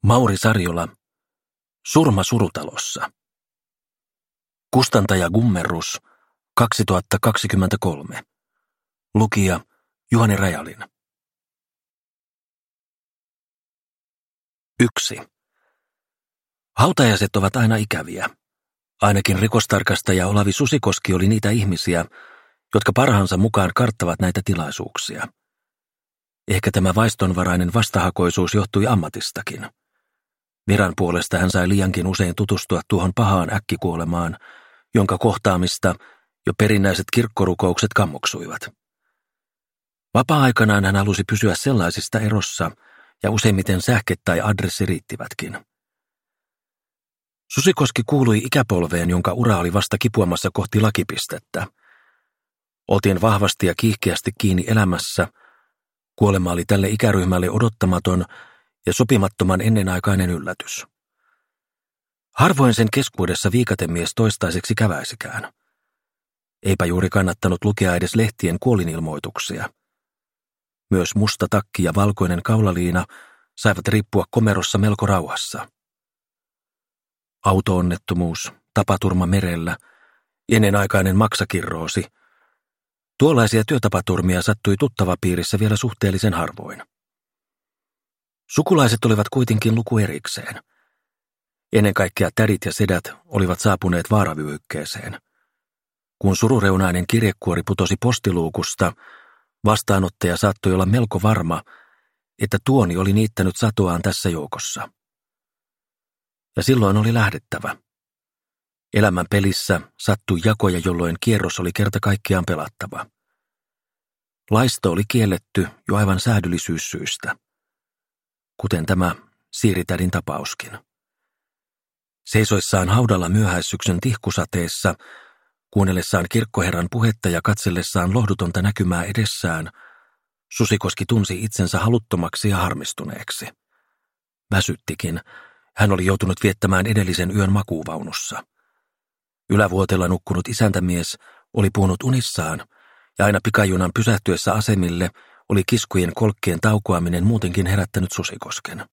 Mauri Sarjola, Surma surutalossa. Kustantaja Gummerus, 2023. Lukija Juhani Rajalin. 1. Hautajaiset ovat aina ikäviä. Ainakin rikostarkastaja Olavi Susikoski oli niitä ihmisiä, jotka parhaansa mukaan karttavat näitä tilaisuuksia. Ehkä tämä vaistonvarainen vastahakoisuus johtui ammatistakin. Viran puolesta hän sai liiankin usein tutustua tuohon pahaan äkkikuolemaan, jonka kohtaamista jo perinnäiset kirkkorukoukset kammoksuivat. Vapaa-aikanaan hän halusi pysyä sellaisista erossa, ja useimmiten sähke tai adressi riittivätkin. Susikoski kuului ikäpolveen, jonka ura oli vasta kipuamassa kohti lakipistettä. Oltiin vahvasti ja kiihkeästi kiinni elämässä. Kuolema oli tälle ikäryhmälle odottamaton ja sopimattoman ennenaikainen yllätys. Harvoin sen keskuudessa viikatemies toistaiseksi käväisikään. Eipä juuri kannattanut lukea edes lehtien kuolinilmoituksia. Myös musta takki ja valkoinen kaulaliina saivat riippua komerossa melko rauhassa. Auto-onnettomuus, tapaturma merellä, ennenaikainen maksakirroosi. Tuollaisia työtapaturmia sattui tuttavapiirissä vielä suhteellisen harvoin. Sukulaiset olivat kuitenkin luku erikseen. Ennen kaikkea tädit ja sedät olivat saapuneet vaaravyöhykkeeseen. Kun surureunainen kirjekuori putosi postiluukusta, vastaanottaja saattoi olla melko varma, että tuoni oli niittänyt satoaan tässä joukossa. Ja silloin oli lähdettävä. Elämän pelissä sattui jakoja, jolloin kierros oli kerta kaikkiaan pelattava. Laisto oli kielletty jo aivan säädyllisyyssyistä, kuten tämä Siiritädin tapauskin. Seisoissaan haudalla myöhäissyksyn tihkusateessa, kuunnellessaan kirkkoherran puhetta ja katsellessaan lohdutonta näkymää edessään, Susikoski tunsi itsensä haluttomaksi ja harmistuneeksi. Väsyttikin, hän oli joutunut viettämään edellisen yön makuuvaunussa. Ylävuotella nukkunut isäntämies oli puhunut unissaan, ja aina pikajunan pysähtyessä asemille oli kiskujen kolkkien taukoaminen muutenkin herättänyt Susikosken.